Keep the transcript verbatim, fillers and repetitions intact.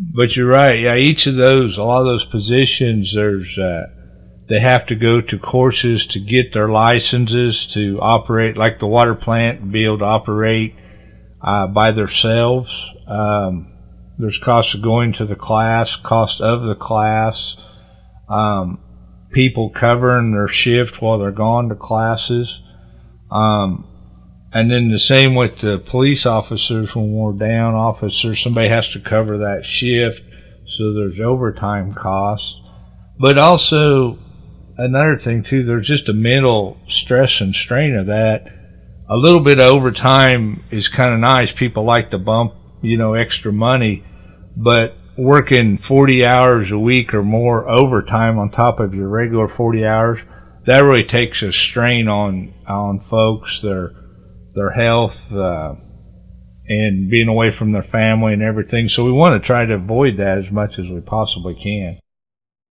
But you're right. Yeah, each of those, a lot of those positions, there's uh, they have to go to courses to get their licenses to operate, like the water plant, be able to operate uh, by themselves. Um, there's cost of going to the class, cost of the class, um, people covering their shift while they're gone to classes. Um, and then the same with the police officers. When we're down officers, somebody has to cover that shift, so there's overtime costs. But also, another thing too, there's just a mental stress and strain of that. A little bit of overtime is kind of nice. People like to bump, you know, extra money, but working forty hours a week or more overtime on top of your regular forty hours, that really takes a strain on on folks, their their health, uh, and being away from their family and everything. So we want to try to avoid that as much as we possibly can.